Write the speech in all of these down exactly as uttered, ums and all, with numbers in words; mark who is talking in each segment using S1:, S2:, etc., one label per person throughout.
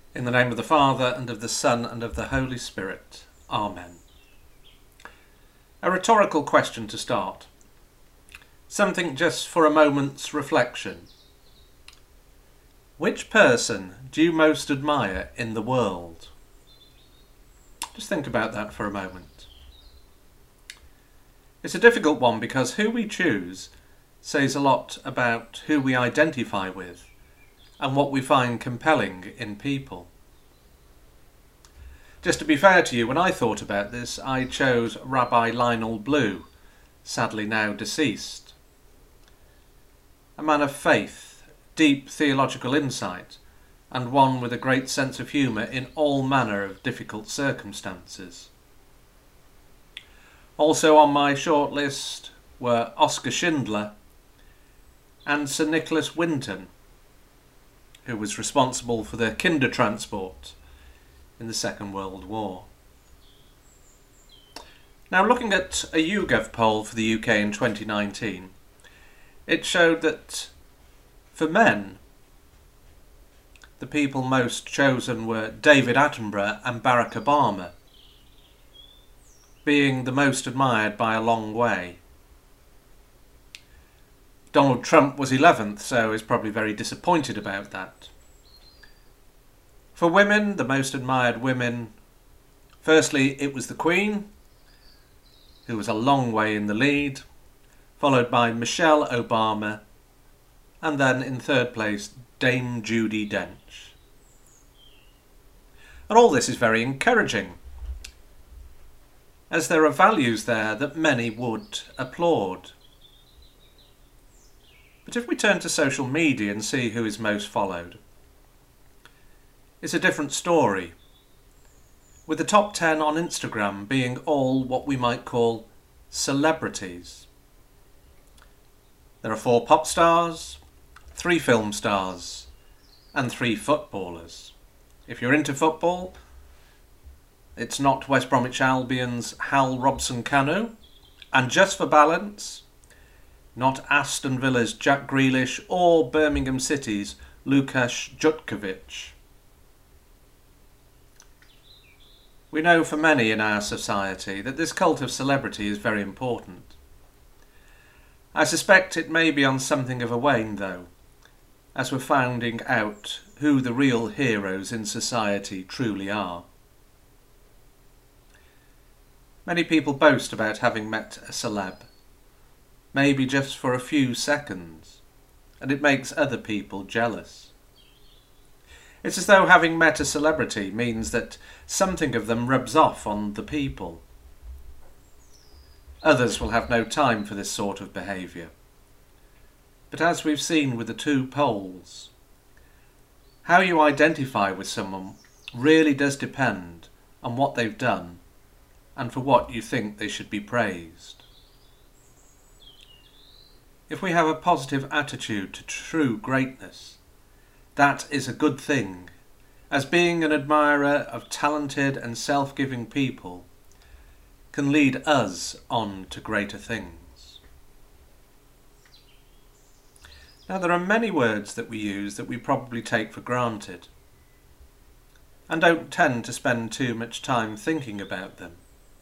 S1: In the name of the Father, and of the Son, and of the Holy Spirit. Amen. A rhetorical question to start. Something just for a moment's reflection. Which person do you most admire in the world? Just think about that for a moment. It's a difficult one because who we choose says a lot about who we identify with and what we find compelling in people. Just to be fair to you, when I thought about this, I chose Rabbi Lionel Blue, sadly now deceased. A man of faith, deep theological insight, and one with a great sense of humour in all manner of difficult circumstances. Also on my shortlist were Oskar Schindler and Sir Nicholas Winton, who was responsible for the Kindertransport in the Second World War. Now, looking at a YouGov poll for the U K in twenty nineteen, it showed that for men, the people most chosen were David Attenborough and Barack Obama, being the most admired by a long way. Donald Trump was eleventh, so is probably very disappointed about that. For women, the most admired women, firstly it was the Queen, who was a long way in the lead, followed by Michelle Obama, and then in third place Dame Judi Dench. And all this is very encouraging, as there are values there that many would applaud. But if we turn to social media and see who is most followed, it's a different story, with the top ten on Instagram being all what we might call celebrities. There are four pop stars, three film stars, and three footballers. If you're into football, it's not West Bromwich Albion's Hal Robson-Kanu, and just for balance, not Aston Villa's Jack Grealish or Birmingham City's Lukasz Jutkiewicz. We know for many in our society that this cult of celebrity is very important. I suspect it may be on something of a wane though, as we're finding out who the real heroes in society truly are. Many people boast about having met a celeb, maybe just for a few seconds, and it makes other people jealous. It's as though having met a celebrity means that something of them rubs off on the people. Others will have no time for this sort of behaviour. But as we've seen with the two polls, how you identify with someone really does depend on what they've done and for what you think they should be praised. If we have a positive attitude to true greatness, that is a good thing, as being an admirer of talented and self-giving people can lead us on to greater things. Now, there are many words that we use that we probably take for granted and don't tend to spend too much time thinking about them.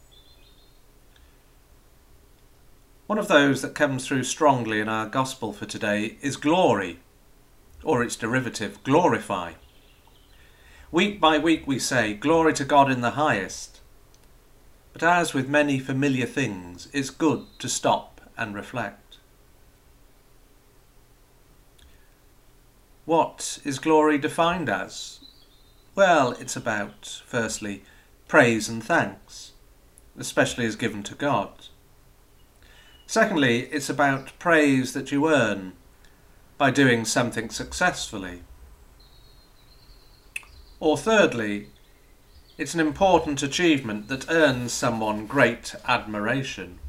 S1: One of those that comes through strongly in our gospel for today is glory, or its derivative, glorify. Week by week we say, glory to God in the highest. But as with many familiar things, it's good to stop and reflect. What is glory defined as? Well, it's about, firstly, praise and thanks, especially as given to God. Secondly, it's about praise that you earn by doing something successfully. Or thirdly, it's an important achievement that earns someone great admiration.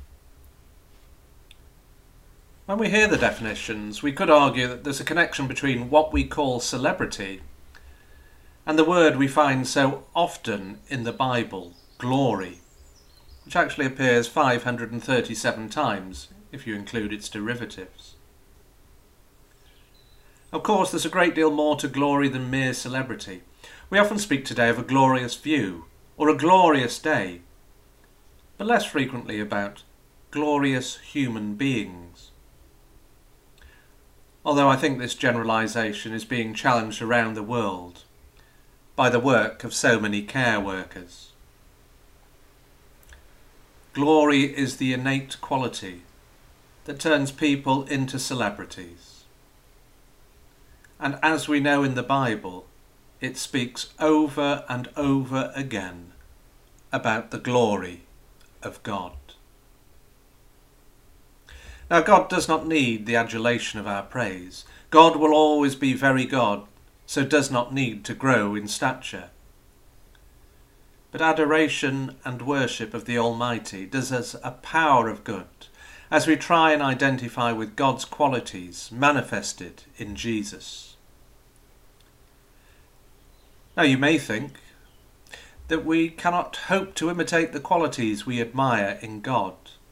S1: When we hear the definitions, we could argue that there's a connection between what we call celebrity and the word we find so often in the Bible, glory, which actually appears five hundred thirty-seven times if you include its derivatives. Of course, there's a great deal more to glory than mere celebrity. We often speak today of a glorious view or a glorious day, but less frequently about glorious human beings. Although I think this generalisation is being challenged around the world by the work of so many care workers. Glory is the innate quality that turns people into celebrities. And as we know in the Bible, it speaks over and over again about the glory of God. Now, God does not need the adulation of our praise. God will always be very God, so does not need to grow in stature. But adoration and worship of the Almighty does us a power of good as we try and identify with God's qualities manifested in Jesus. Now, you may think that we cannot hope to imitate the qualities we admire in God.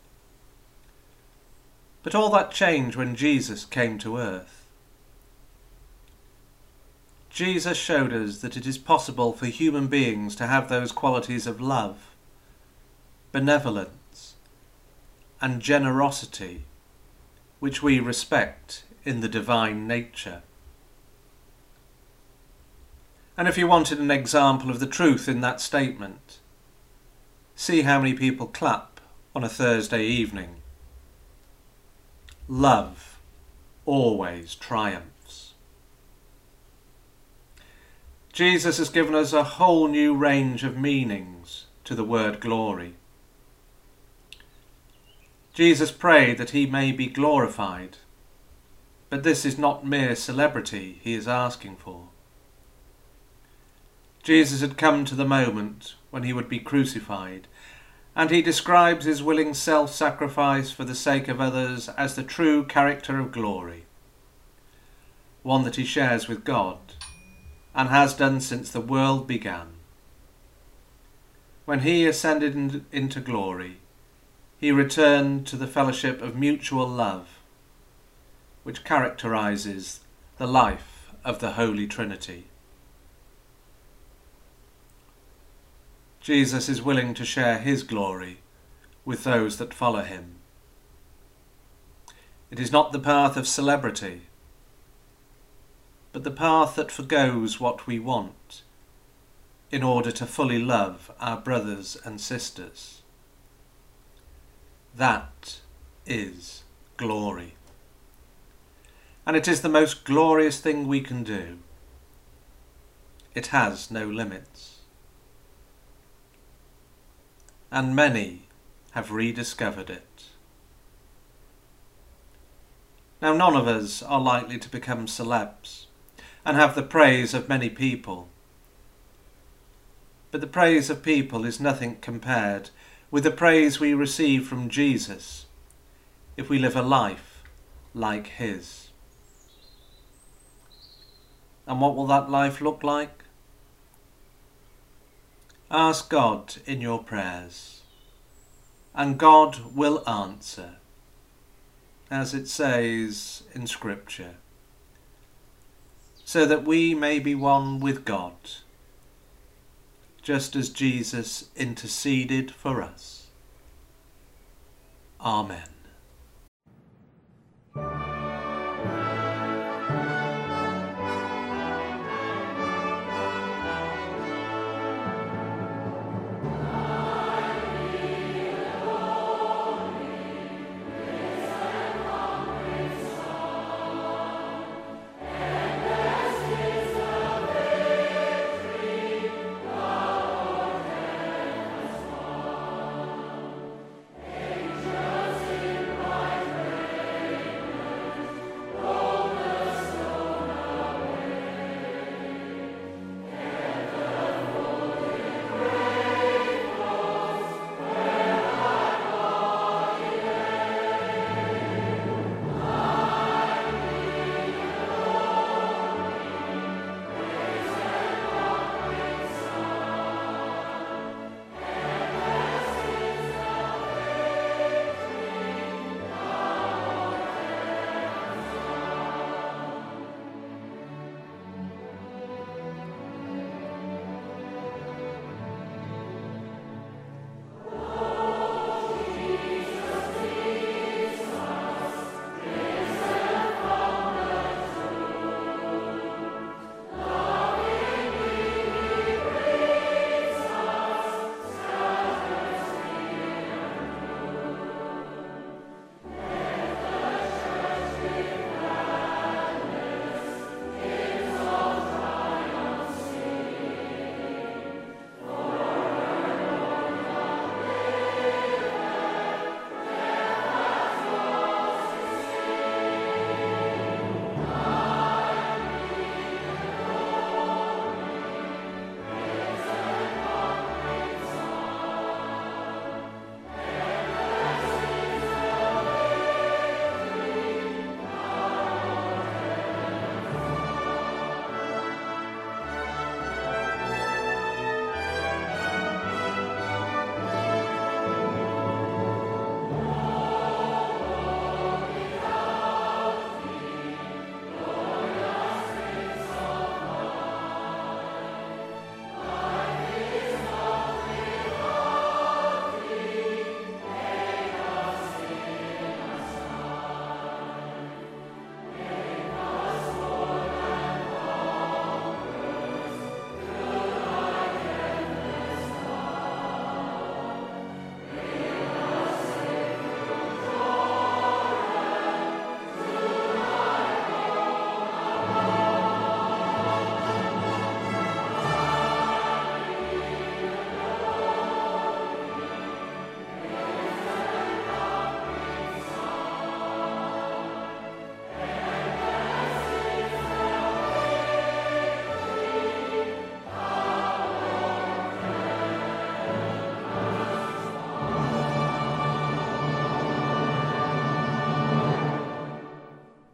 S1: But all that changed when Jesus came to earth. Jesus showed us that it is possible for human beings to have those qualities of love, benevolence, and generosity which we respect in the divine nature. And if you wanted an example of the truth in that statement, see how many people clap on a Thursday evening. Love always triumphs. Jesus has given us a whole new range of meanings to the word glory. Jesus prayed that he may be glorified, but this is not mere celebrity he is asking for. Jesus had come to the moment when he would be crucified, and he describes his willing self-sacrifice for the sake of others as the true character of glory, one that he shares with God and has done since the world began. When he ascended into glory, he returned to the fellowship of mutual love, which characterizes the life of the Holy Trinity. Jesus is willing to share his glory with those that follow him. It is not the path of celebrity, but the path that forgoes what we want in order to fully love our brothers and sisters. That is glory. And it is the most glorious thing we can do. It has no limits. And many have rediscovered it. Now, none of us are likely to become celebs and have the praise of many people. But the praise of people is nothing compared with the praise we receive from Jesus if we live a life like his. And what will that life look like? Ask God in your prayers, and God will answer, as it says in Scripture, so that we may be one with God, just as Jesus interceded for us. Amen.